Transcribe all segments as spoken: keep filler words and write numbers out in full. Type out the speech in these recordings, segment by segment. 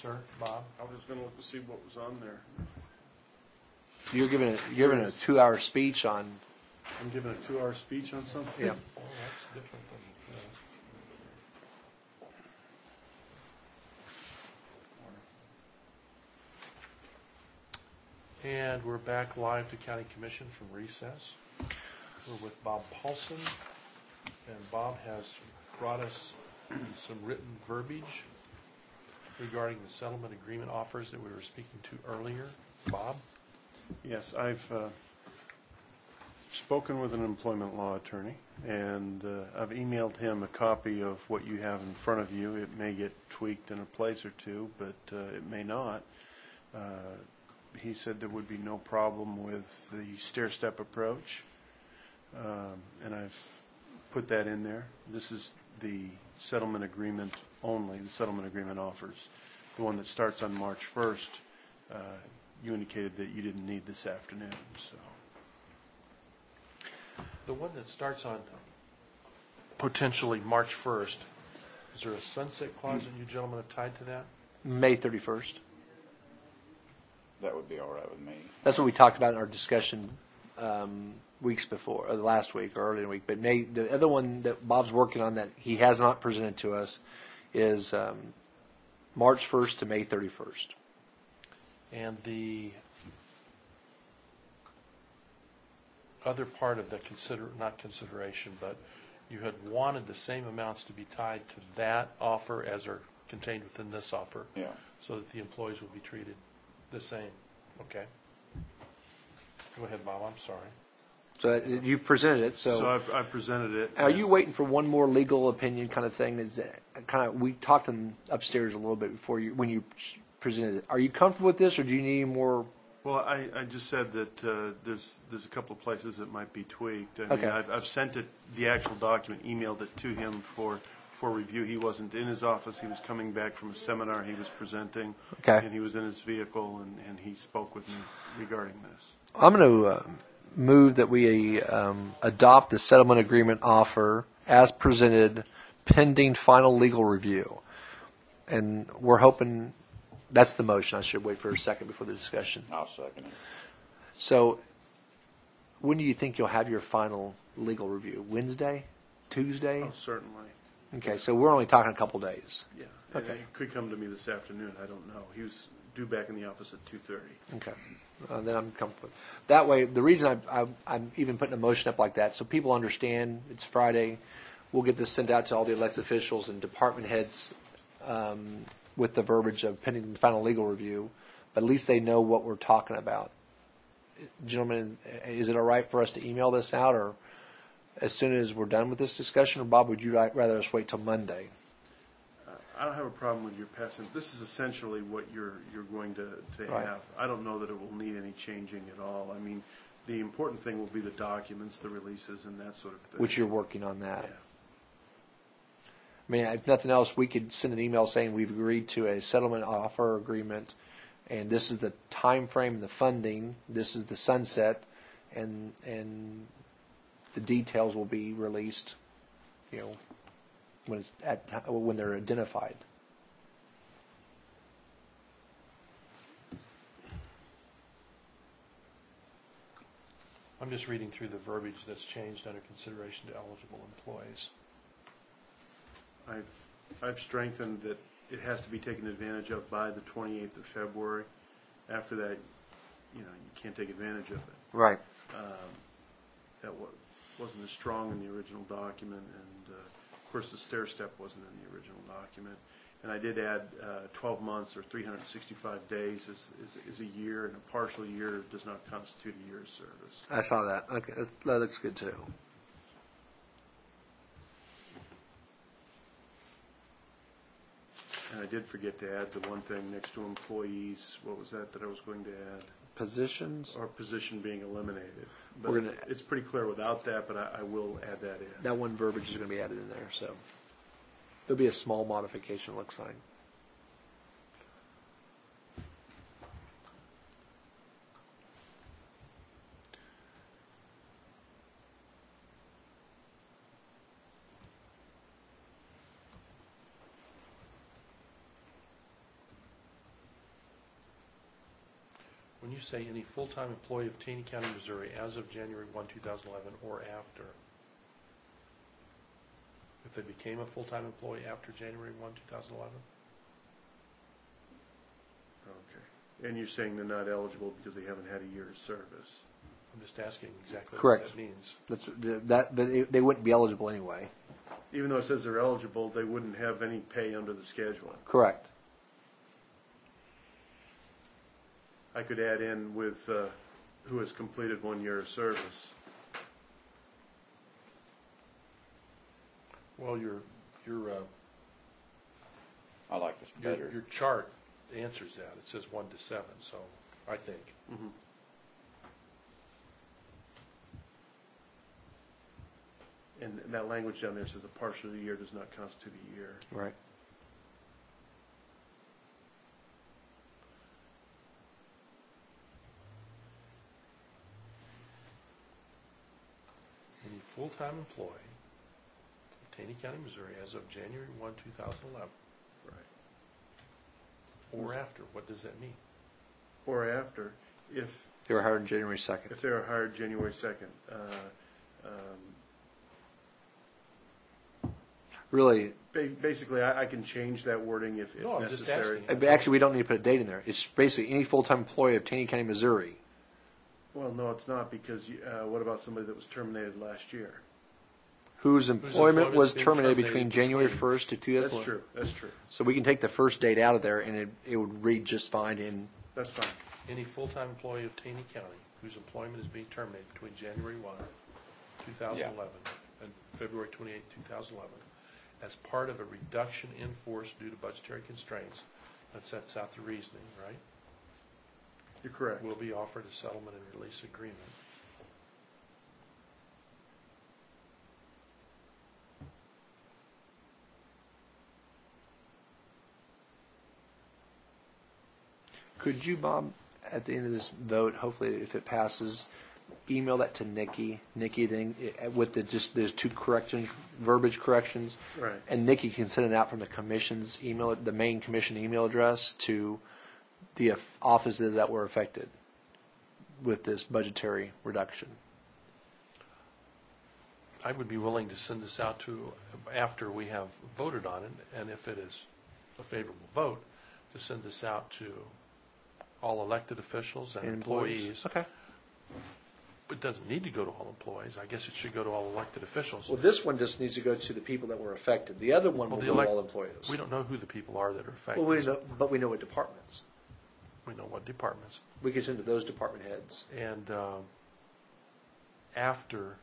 sir, Bob? I was just going to look to see what was on there. You're giving a, you're giving a two-hour speech on. I'm giving a two-hour speech on something? Yeah. Oh, that's different than, uh, And we're back live to County Commission from recess. We're with Bob Paulson, and Bob has brought us some written verbiage regarding the settlement agreement offers that we were speaking to earlier. Bob? Yes, I've uh, spoken with an employment law attorney, and uh, I've emailed him a copy of what you have in front of you. It may get tweaked in a place or two, but uh, it may not. Uh, he said there would be no problem with the stair-step approach, um, and I've put that in there. This is the settlement agreement only, the settlement agreement offers. The one that starts on March first, uh, you indicated that you didn't need this afternoon, so. The one that starts on potentially March first, is there a sunset clause that you gentlemen have tied to that? May thirty-first. That would be all right with me. That's what we talked about in our discussion um, weeks before, or last week or earlier in the week. But May, the other one that Bob's working on that he has not presented to us is um, March first to May thirty-first. And the other part of the consider, not consideration, but you had wanted the same amounts to be tied to that offer as are contained within this offer. Yeah. So that the employees would be treated the same. Okay. Go ahead, Bob. I'm sorry. So uh, you've presented it. So, So I've, I've presented it. are you waiting for one more legal opinion kind of thing? Is that kind of we talked in upstairs a little bit before you when you presented it. Are you comfortable with this, or do you need more? Well, I, I just said that uh, there's there's a couple of places that might be tweaked. I Okay. mean, I've, I've sent it, the actual document, emailed it to him for, for review. He wasn't in his office. He was coming back from a seminar he was presenting. Okay. And he was in his vehicle, and, and he spoke with me regarding this. I'm going to uh, move that we um, adopt the settlement agreement offer as presented, pending final legal review. And we're hoping that's the motion. I should wait for a second before the discussion. I'll second it. So, when do you think you'll have your final legal review? Wednesday? Tuesday? Oh, certainly. Okay, so we're only talking a couple days. Yeah. And Okay. He could come to me this afternoon. I don't know. He was due back in the office at two thirty. Okay. Uh, then I'm comfortable. That way, the reason I, I, I'm even putting a motion up like that, so people understand it's Friday. We'll get this sent out to all the elected officials and department heads um, with the verbiage of pending the final legal review, but at least they know what we're talking about. Gentlemen, is it all right for us to email this out, or as soon as we're done with this discussion, or Bob, would you rather us wait till Monday? Uh, I don't have a problem with your passing. This is essentially what you're you're going to, to Right. have. I don't know that it will need any changing at all. I mean, the important thing will be the documents, the releases, and that sort of thing. Which you're working on that. Yeah. I mean, if nothing else, we could send an email saying we've agreed to a settlement offer agreement, and this is the time frame, the funding, this is the sunset, and and the details will be released, you know, when it's at ti- when they're identified. I'm just reading through the verbiage that's changed under consideration to eligible employees. I've I've strengthened that it has to be taken advantage of by the twenty-eighth of February. After that, you know, you can't take advantage of it. Right. Um, that wa- wasn't as strong in the original document, and uh, of course the stair step wasn't in the original document. And I did add uh, twelve months or three hundred sixty-five days is, is, is a year, and a partial year does not constitute a year's service. I saw that. Okay, that- that looks good too. And I did forget to add the one thing next to employees. What was that that I was going to add? Positions. Our position being eliminated. But We're gonna- it's pretty clear without that, but I, I will add that in. That one verbiage is going to be added in there, so there'll be a small modification. It looks like. when you say any full-time employee of Taney County, Missouri, as of January first, two thousand eleven, or after, if they became a full-time employee after January first, two thousand eleven? Okay. And you're saying they're not eligible because they haven't had a year's service? I'm just asking exactly Correct. what that means. That's, that, but they, they wouldn't be eligible anyway. Even though it says they're eligible, they wouldn't have any pay under the schedule. Correct. I could add in with uh, who has completed one year of service. Well, your, your, uh, I like this your, better. your chart answers that. It says one to seven, so I think. Mm-hmm. And that language down there says a partial year does not constitute a year. Right. Any full-time employee of Taney County, Missouri, as of January first, two thousand eleven, Right. or after, what does that mean? Or after, if They were hired on January second. if they were hired January second. Uh, um, Really, ba- basically, I, I can change that wording if, if No, I'm just necessary. asking. uh, actually, we don't need to put a date in there. It's basically any full-time employee of Taney County, Missouri. Well, no, it's not, because you- uh, what about somebody that was terminated last year? Whose employment was employment's been terminated terminated between January between- first to two thousand That's eleven. true, that's true. So we can take the first date out of there, and it, it would read just fine in, That's fine. Any full-time employee of Taney County whose employment is being terminated between January first, two thousand eleven, and February twenty-eighth, two thousand eleven, as part of a reduction in force due to budgetary constraints, that sets out the reasoning, right? You're correct. Will be offered a settlement and release agreement. could you, Bob, at the end of this vote, hopefully if it passes, email that to Nikki, Nikki then, eh, with the, just, there's two corrections, verbiage corrections. Right. And Nikki can send it out from the commission's email, the main commission email address to the of- offices that were affected with this budgetary reduction. I would be willing to send this out to, after we have voted on it, and if it is a favorable vote, to send this out to all elected officials and And employees. Okay. But it doesn't need to go to all employees. I guess it should go to all elected officials. Well, this one just needs to go to the people that were affected. The other one Well, will the go to elect- all employees. We don't know who the people are that are affected. Well, we know, but we know what departments. We know what departments. We can send to those department heads. And um, after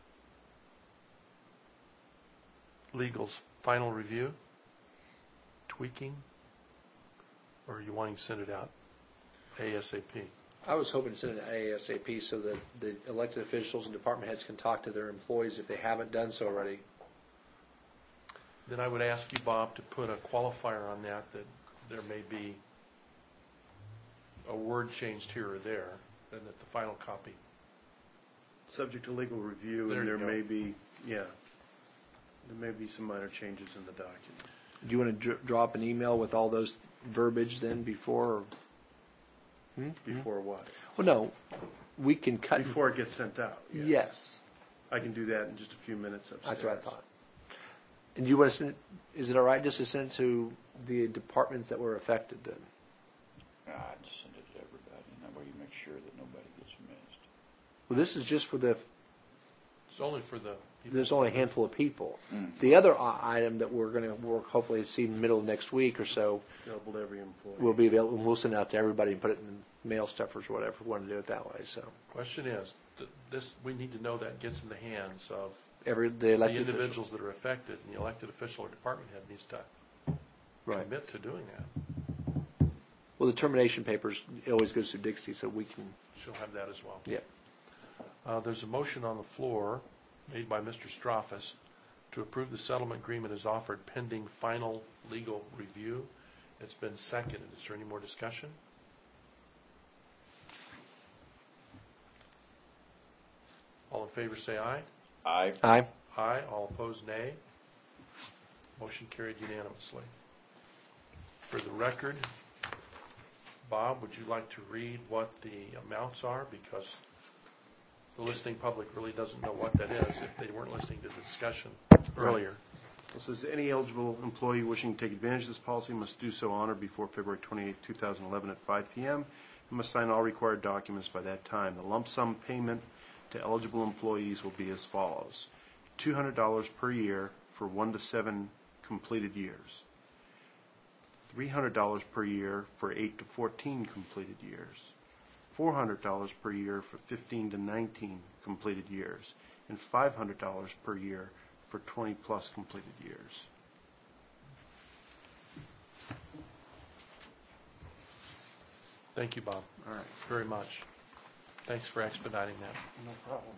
legal's final review, tweaking, or are you wanting to send it out ASAP? I was hoping to send it to ASAP so that the elected officials and department heads can talk to their employees if they haven't done so already. Then I would ask you, Bob, to put a qualifier on that, that there may be a word changed here or there, and that the final copy. Subject to legal review, There and you there go. may be, yeah, there may be some minor changes in the document. Do you want to dr- drop an email with all those verbiage then before? Or, hmm? Before what? Well, no, we can cut. Before it gets sent out. Yes, I can do that in just a few minutes upstairs. that's what I thought. And you want to send it? Is it all right just to send it to the departments that were affected then? I'd send it to everybody, and that way you make sure that nobody gets missed. Well, this is just for the. It's only for the people. There's only a handful of people. Mm. The other i- item that we're going to work, hopefully, see in the middle of next week or so, Available to every employee. will be available. We'll send it out to everybody and put it in mail stuffers or whatever. If we want to do it that way. So Question is, th- this, we need to know that gets in the hands of every the the elected individuals that are affected, and the elected official or department head needs to right. commit to doing that. Well, the termination papers it always goes through Dixie, so we can. She'll have that as well. Yeah. Uh, There's a motion on the floor made by Mister Straffus to approve the settlement agreement as offered pending final legal review. It's been seconded. Is there any more discussion? All in favor say aye. I, Aye. Aye. All opposed, nay. Motion carried unanimously. For the record, Bob, would you like to read what the amounts are? Because the listening public really doesn't know what that is if they weren't listening to the discussion earlier. It says, any eligible employee wishing to take advantage of this policy must do so on or before February twenty-eighth, two thousand eleven at five p m and must sign all required documents by that time. The lump sum payment to eligible employees will be as follows. two hundred dollars per year for one to seven completed years. three hundred dollars per year for eight to fourteen completed years. four hundred dollars per year for fifteen to nineteen completed years. And five hundred dollars per year for twenty plus completed years. Thank you, Bob, All right. very much. Thanks for expediting that. No problem.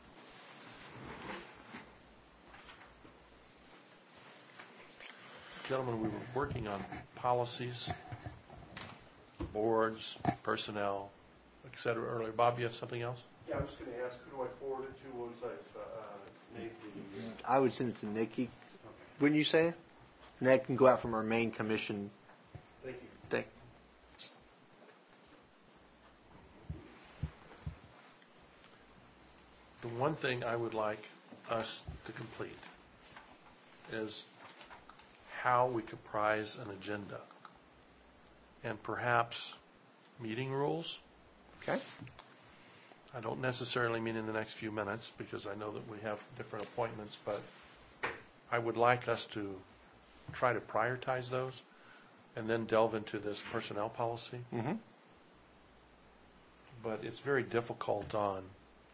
Gentlemen, we were working on policies, boards, personnel, et cetera earlier. Bob, you have something else? Yeah, I was going to ask, who do I forward it to once I've uh, made the... I would send it to Nikki. Wouldn't you say? And that can go out from our main commission Thank you. thing. The one thing I would like us to complete is how we comprise an agenda and perhaps meeting rules. Okay. I don't necessarily mean in the next few minutes because I know that we have different appointments, but I would like us to try to prioritize those and then delve into this personnel policy. Mm-hmm. But it's very difficult on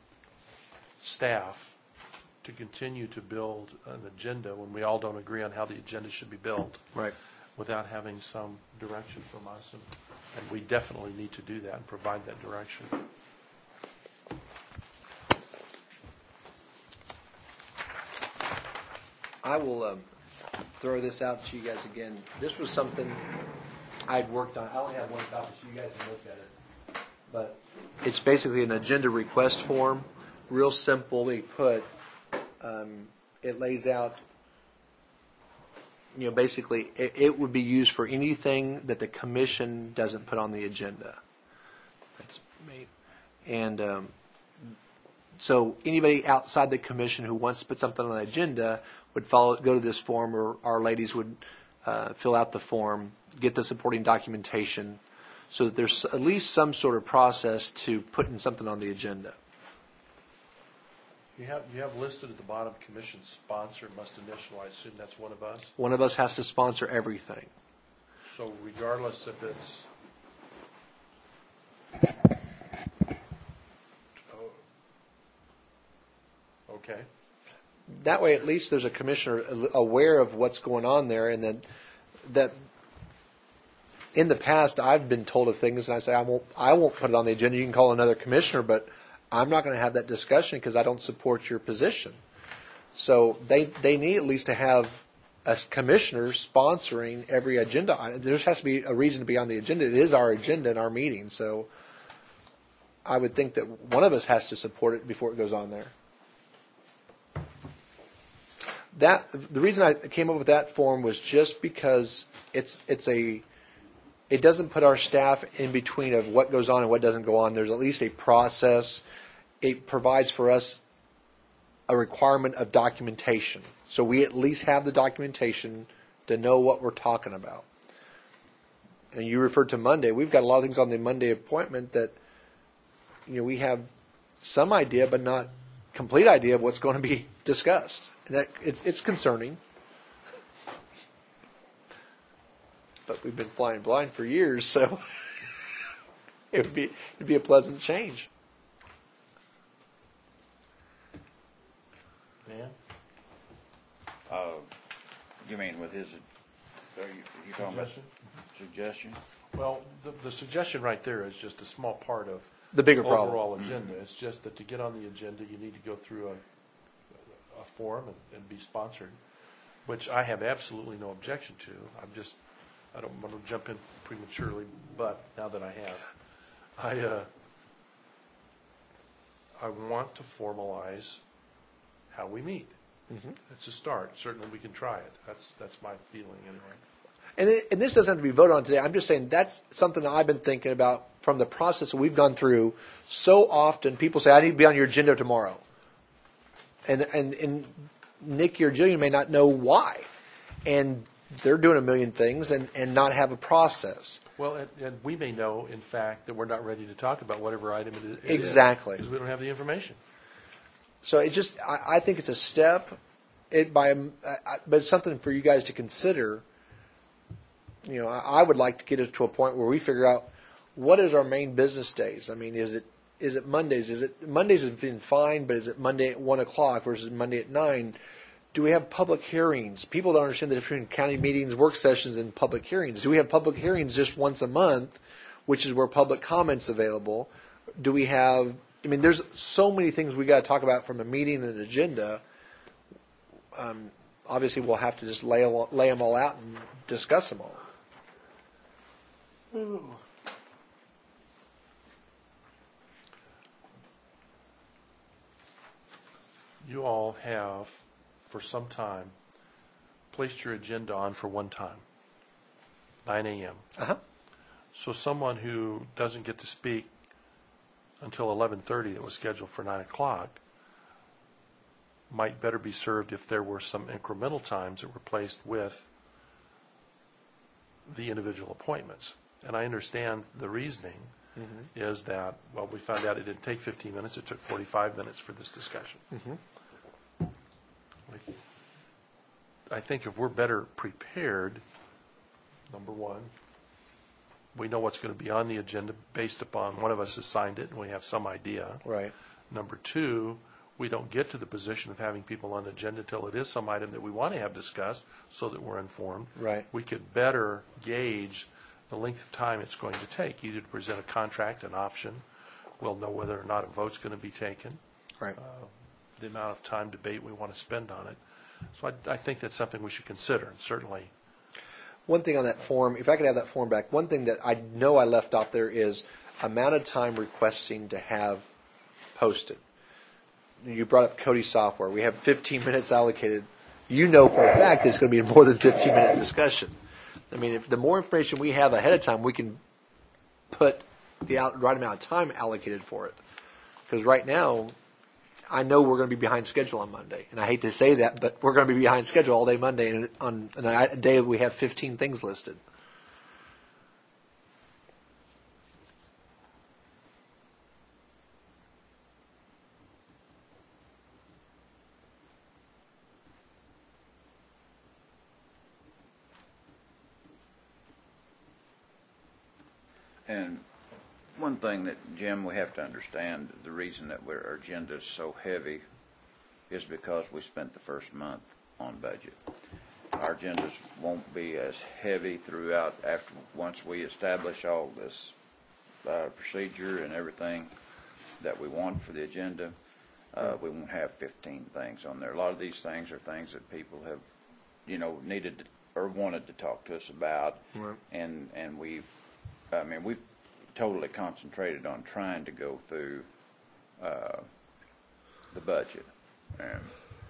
staff to continue to build an agenda when we all don't agree on how the agenda should be built Right. without having some direction from us. And, and we definitely need to do that and provide that direction. I will um, throw this out to you guys again. This was something I'd worked on. I only have one copy, so you guys can look at it. But it's basically an agenda request form, real simply put. Um, it lays out, you know, basically it, it would be used for anything that the commission doesn't put on the agenda. That's me. And um, so anybody outside the commission who wants to put something on the agenda would follow, go to this form, or our ladies would uh, fill out the form, get the supporting documentation, so that there's at least some sort of process to putting something on the agenda. You have you have listed at the bottom, commission sponsor must initial. I assume that's one of us. One of us has to sponsor everything. So regardless if it's oh, okay. That way, at least there's a commissioner aware of what's going on there, and that that in the past I've been told of things, and I say I won't I won't put it on the agenda. You can call another commissioner, but I'm not going to have that discussion because I don't support your position. So they they need at least to have a commissioner sponsoring every agenda. There has to be a reason to be on the agenda. It is our agenda in our meeting, so I would think that one of us has to support it before it goes on there. That the reason I came up with that form was just because it's it's a it doesn't put our staff in between of what goes on and what doesn't go on. There's at least a process. It provides for us a requirement of documentation, so we at least have the documentation to know what we're talking about. And you referred to Monday. We've got a lot of things on the Monday appointment that you know we have some idea, but not complete idea of what's going to be discussed. And that it, it's concerning, but we've been flying blind for years, so it would be it'd be a pleasant change. Dan? Uh, you mean with his, are you, you talking about Suggestion? suggestion? Well, the, the suggestion right there is just a small part of The bigger problem. overall agenda. It's just that to get on the agenda, you need to go through a a form and, and be sponsored, which I have absolutely no objection to. I'm just, I don't want to jump in prematurely, but now that I have, I, uh, I want to formalize how we meet. Mm-hmm. It's a start. Certainly we can try it. That's, that's my feeling anyway. And, it, and this doesn't have to be voted on today. I'm just saying that's something that I've been thinking about from the process that we've gone through. So often people say, I need to be on your agenda tomorrow. And, and, and Nick or Jillian may not know why. And they're doing a million things and, and not have a process. Well, and, and we may know, in fact, that we're not ready to talk about whatever item it is. Exactly. Because we don't have the information. So it just, I, I think it's a step, it by, I, but it's something for you guys to consider. You know, I, I would like to get it to a point where we figure out what is our main business days. I mean, is it is it Mondays? Is it Mondays has been fine, but is it Monday at one o'clock versus Monday at nine? Do we have public hearings? People don't understand the difference between county meetings, work sessions, and public hearings. Do we have public hearings just once a month, which is where public comment's available? Do we have? I mean, there's so many things we got to talk about from a meeting and an agenda. Um, obviously, we'll have to just lay lay them all out and discuss them all. You all have, for some time, placed your agenda on for one time, nine a.m. Uh-huh. So someone who doesn't get to speak until eleven thirty that was scheduled for nine o'clock might better be served if there were some incremental times that were placed with the individual appointments. And I understand the reasoning mm-hmm. is that, well, we found out it didn't take fifteen minutes, it took forty-five minutes for this discussion. Mm-hmm. I think if we're better prepared, number one, we know what's going to be on the agenda based upon one of us has signed it and we have some idea. Right. Number two, we don't get to the position of having people on the agenda until it is some item that we want to have discussed so that we're informed. Right. We could better gauge the length of time it's going to take, either to present a contract, an option. We'll know whether or not a vote's going to be taken. Right. Uh, the amount of time debate we want to spend on it. So I, I think that's something we should consider, and certainly. One thing on that form, if I could have that form back, one thing that I know I left out there is amount of time requesting to have posted. You brought up Cody Software. We have fifteen minutes allocated. You know for a fact it's going to be a more than fifteen minute discussion. I mean, if the more information we have ahead of time, we can put the out, right amount of time allocated for it. Because right now, I know we're going to be behind schedule on Monday. And I hate to say that, but we're going to be behind schedule all day Monday and on a day we have fifteen things listed. And one thing that, Jim, we have to understand, the reason that we're, our agenda is so heavy is because we spent the first month on budget. Our agendas won't be as heavy throughout after once we establish all this uh, procedure and everything that we want for the agenda. Uh, we won't have fifteen things on there. A lot of these things are things that people have, you know, needed to, or wanted to talk to us about, Right. and and we've, I mean, we've totally concentrated on trying to go through uh, the budget. And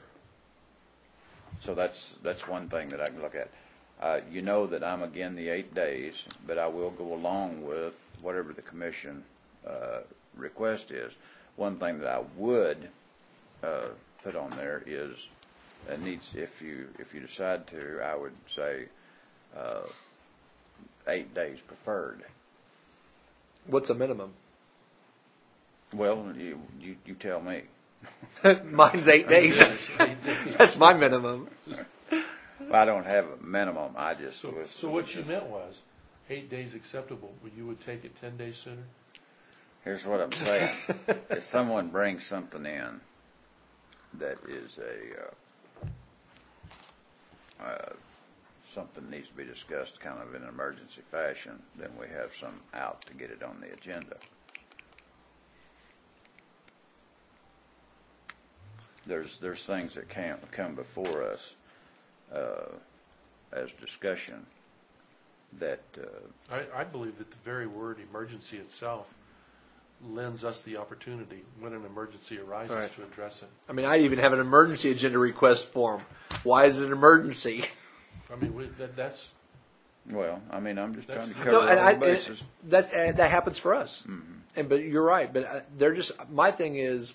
so that's that's one thing that I can look at. Uh, you know that I'm again the eight days, but I will go along with whatever the commission uh, request is. One thing that I would uh, put on there is, it needs, if you if you decide to, I would say uh, eight days preferred. What's a minimum? Well, you you, you tell me. Mine's eight days. That's my minimum. I don't have a minimum. I just So, was. so what you meant was, eight days acceptable, but you would take it ten days sooner? Here's what I'm saying. If someone brings something in that is a uh, uh, something needs to be discussed kind of in an emergency fashion, then we have some out to get it on the agenda. There's there's things that can't come before us uh, as discussion that uh, I, I believe that the very word emergency itself lends us the opportunity, when an emergency arises, Right. to address it. I mean, I even have an emergency agenda request form. Why is it an emergency? I mean, we, that, that's Well, I mean, I'm just trying to cover No, all and I, the bases. and that uh, that happens for us. And but you're right. But uh, they're just my thing is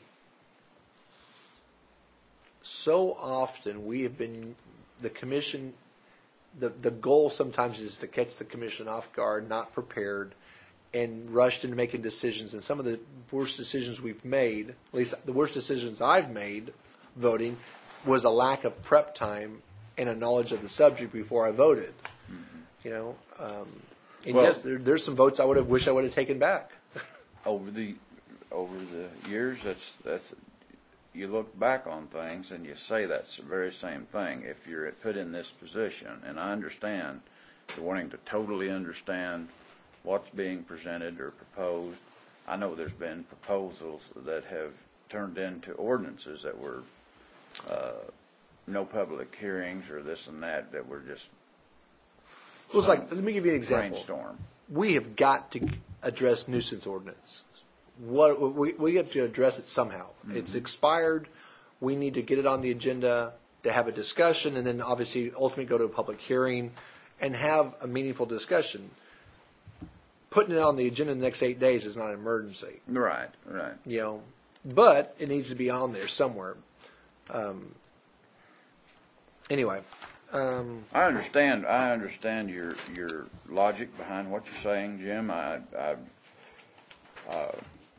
so often we have been the commission. The the goal sometimes is to catch the commission off guard, not prepared, and rushed into making decisions. And some of the worst decisions we've made, at least the worst decisions I've made, voting, was a lack of prep time and a knowledge of the subject before I voted. You know, um, and Well- yes, there, there's some votes I would have wished I would have taken back. Over the, over the years, that's, that's, you look back on things and you say that's the very same thing. If you're put in this position, and I understand you're wanting to totally understand what's being presented or proposed. I know there's been proposals that have turned into ordinances that were, uh, no public hearings or this and that, that were just It was like, let me give you an example. brainstorm. We have got to address nuisance ordinance. What we we have to address it somehow. It's expired. We need to get it on the agenda to have a discussion, and then obviously ultimately go to a public hearing and have a meaningful discussion. Putting it on the agenda in the next eight days is not an emergency, Right, right. you know, but it needs to be on there somewhere. Um, anyway. Um, I understand. I understand your your logic behind what you're saying, Jim. I, I, uh,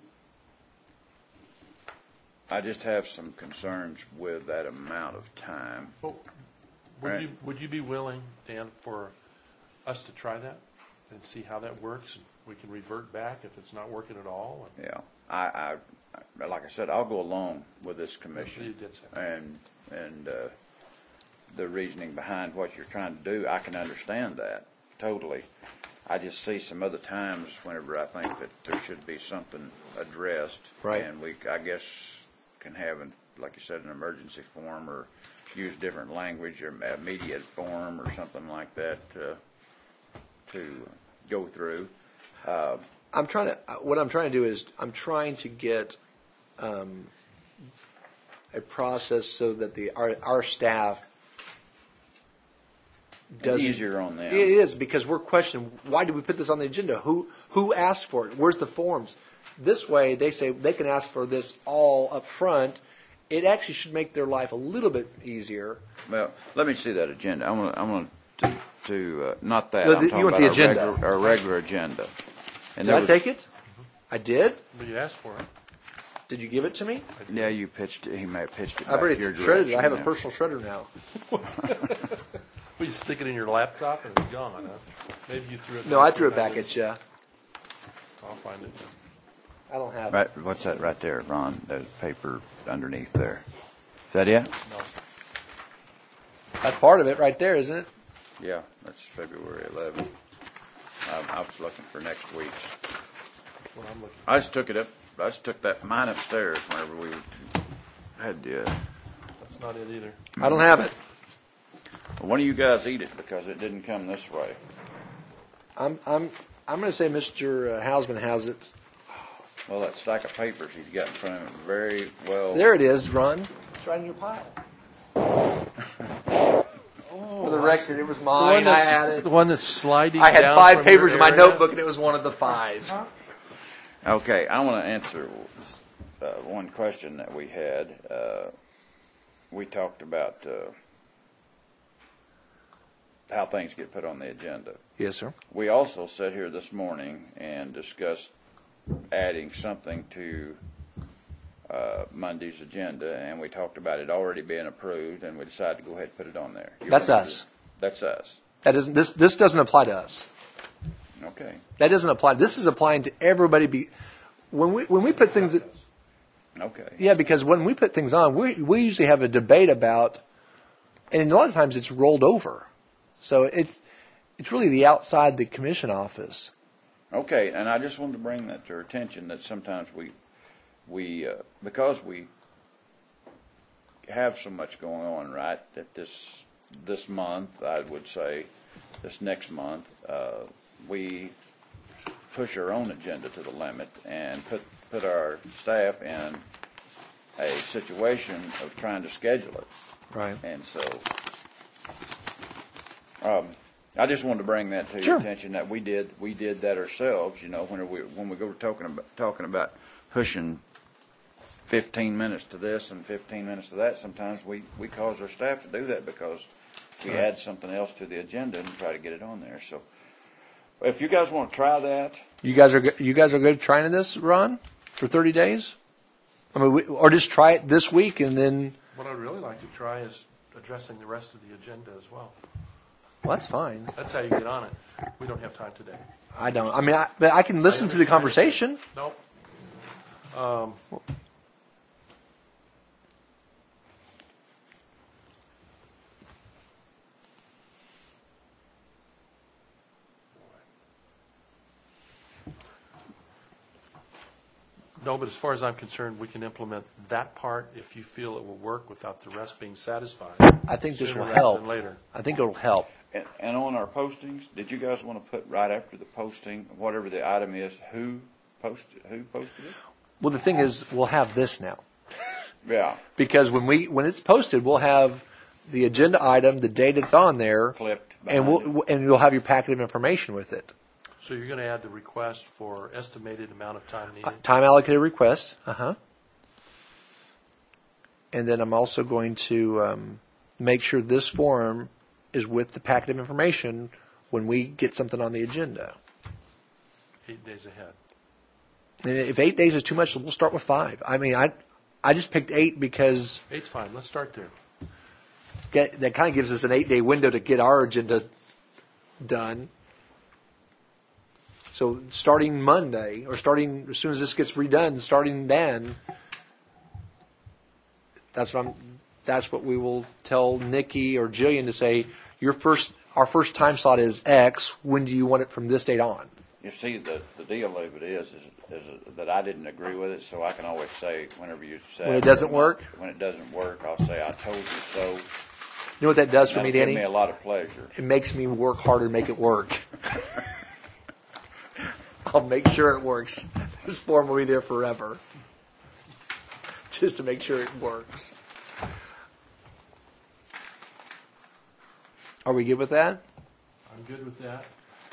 I just have some concerns with that amount of time. Well, would Right. you, would you be willing, Dan, for us to try that and see how that works? We can revert back if it's not working at all. Yeah, I, I, I like I said, I'll go along with this You commission, did say that. and and uh, the reasoning behind what you're trying to do. I can understand that totally. I just see some other times whenever I think that there should be something addressed, Right. and we, I guess, can have, an, like you said, an emergency form or use different language or immediate form or something like that uh, to go through. Uh, I'm trying to. What I'm trying to do is I'm trying to get um, a process so that the our our staff doesn't. Easier on them. It is because we're questioning why did we put this on the agenda? Who who asked for it? Where's the forms? This way, they say they can ask for this all up front. It actually should make their life a little bit easier. Well, let me see that agenda. I want to, I want to, to uh, not that. No, I'm the- talking you want about the our agenda. Regular, our regular agenda. And Did there I was- take it? I did. But you asked for it. Did you give it to me? Yeah, you pitched it. He may have pitched it back I've already your shredded it. I have a direction, personal shredder now. We just stick it in your laptop and it's gone, huh? Maybe you threw it. No, I threw it back at you. I'll find it then. I don't have yeah. it. Right, what's that right there, Ron? There's paper underneath there. Is that it? No. That's part of it right there, isn't it? Yeah, that's February eleventh. Um, I was looking for next week's. That's what I'm looking I just took it up. I just took that mine upstairs whenever we had the. Uh, for. That's not it either. I don't have it. one of you guys eat it because it didn't come this way. I'm I'm I'm going to say Mister Hausman has it. Well, that stack of papers he's got in front of him very well. There it is, Ron. It's right in your pile. For the record, it was The mine. one I that's, had it. the one that's sliding I had down five from papers your in my area? notebook, and it was one of the five. Okay, I want to answer uh, one question that we had. Uh, we talked about uh, how things get put on the agenda. Yes, sir. We also sat here this morning and discussed adding something to uh, Monday's agenda, and we talked about it already being approved, and we decided to go ahead and put it on there. You That's remember? us. That's us. That doesn't. This this doesn't apply to us. Okay. That doesn't apply. This is applying to everybody. Be when we when we put things. Okay. Yeah, because when we put things on, we we usually have a debate about, and a lot of times it's rolled over. So it's it's really the outside the commission office. Okay, and I just wanted to bring that to our attention that sometimes we, we uh, because we have so much going on, right? That this this month, I would say, this next month, uh, we push our own agenda to the limit and put put our staff in a situation of trying to schedule it. Right. And so, um, I just wanted to bring that to Sure. your attention, that we did, we did that ourselves, you know, when we, when we go talking about, talking about pushing fifteen minutes to this and fifteen minutes to that, sometimes we, we cause our staff to do that because we Right. add something else to the agenda and try to get it on there, so. If you guys want to try that, You guys are go- you guys are good at trying this, Ron, for thirty days? I mean, we, or just try it this week and then. What I'd really like to try is addressing the rest of the agenda as well. Well, that's fine. That's how you get on it. We don't have time today. I don't. I mean, I, but I can listen to the conversation. Nope. Um, No, but as far as I'm concerned, we can implement that part if you feel it will work without the rest being satisfied. I think this Sooner will rather help. than later. I think it'll help. and, and on our postings, did you guys want to put right after the posting, whatever the item is, who posted, who posted it? Well, the thing is, we'll have this now Yeah, because when we when it's posted, we'll have the agenda item, the date it's on there, clipped and behind it. we'll and you'll have your packet of information with it. So you're going to add the request for estimated amount of time Uh, needed? time allocated request. Uh huh. And then I'm also going to um, make sure this form is with the packet of information when we get something on the agenda. Eight days ahead. And if eight days is too much, we'll start with five. I mean, I I just picked eight because Eight's fine. Let's start there. get, that kind of gives us an eight day window to get our agenda done. So starting Monday, or starting as soon as this gets redone, starting then, that's what I'm. That's what we will tell Nikki or Jillian to say. Your first, our first time slot is X. When do you want it from this date on? You see, the, the deal of it is, is, is that I didn't agree with it, so I can always say, whenever you say. When it doesn't work? When it doesn't work, I'll say, I told you so. You know what that does for That'll me, give Danny? me a lot of pleasure. It makes me work harder to make it work. I'll make sure it works. This form will be there forever. Just to make sure it works. Are we good with that? I'm good with that.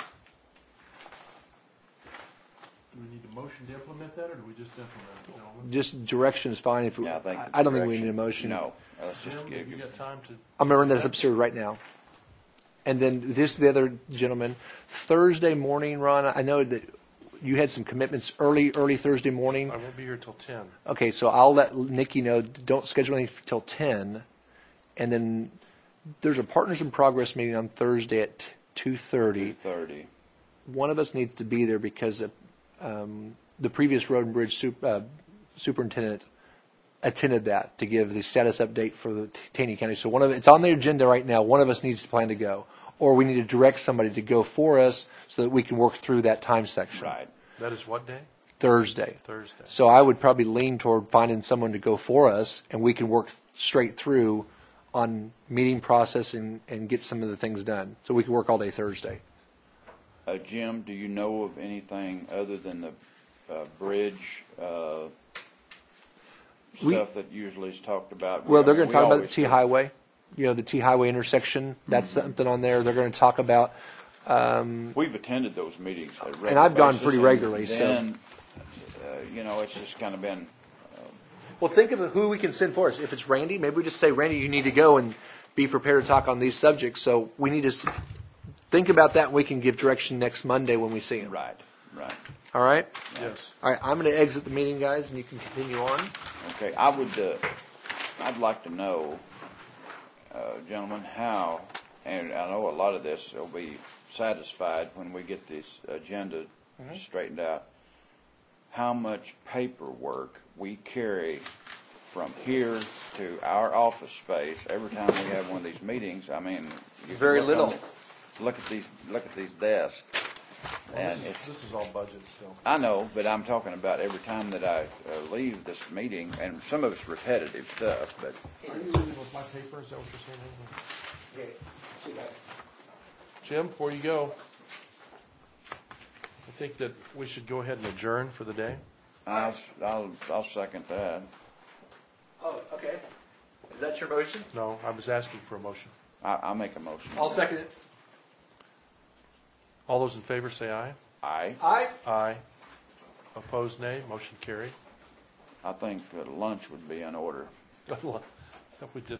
Do we need a motion to implement that, or do we just implement it, gentlemen? Just direction is fine. If we, Yeah, I think. the I don't think we direction- need a motion. No, let's just Jim, give have you you. got time to? I'm going to run that upstairs right now. And then this, the other gentleman, Thursday morning, Ron, I know that you had some commitments early, early Thursday morning. I won't be here till ten. Okay, so I'll let Nikki know, don't schedule anything till ten. And then there's a Partners in Progress meeting on Thursday at two thirty. Thirty. One of us needs to be there because um, the previous road and bridge sup- uh, superintendent attended that to give the status update for the Taney County. So one of it's on the agenda right now. One of us needs to plan to go, or we need to direct somebody to go for us so that we can work through that time section. Right. That is what day? Thursday. Thursday. So I would probably lean toward finding someone to go for us, and we can work straight through on meeting process and, and get some of the things done. So we can work all day Thursday. Uh, Jim, do you know of anything other than the uh, bridge uh, We- stuff that usually is talked about? Well, We- they're going we to talk about the always T do. Highway. You know, the T Highway intersection. That's something on there. They're going to talk about. We've attended those meetings at a regular And I've gone basis, pretty and regularly, so- Then, uh, you know, it's just kind of been. Well, think of who we can send for us. If it's Randy, maybe we just say, Randy, you need to go and be prepared to talk on these subjects. So we need to s- think about that, and we can give direction next Monday when we see him. Right, right. All right? Yes. All right, I'm going to exit the meeting, guys, and you can continue on. Okay, I would, uh, I'd like to know, uh, gentlemen, how, and I know a lot of this will be satisfied when we get this agenda straightened out, how much paperwork we carry from here to our office space every time we have one of these meetings. I mean, you Very look little. on the- Look at these, look at these desks, Well, and this, is, it's. this is all budget still. I know, but I'm talking about every time that I uh, leave this meeting, and some of it's repetitive stuff, but Are you leaving with my paper? Is that what you're saying? Jim, before you go, I think that we should go ahead and adjourn for the day. I'll, I'll, I'll second that. Oh, okay. Is that your motion? No, I was asking for a motion. I, I'll make a motion. I'll second it. All those in favor say aye. I, Aye. Aye. Opposed, nay. Motion carried. I think that lunch would be in order. If we did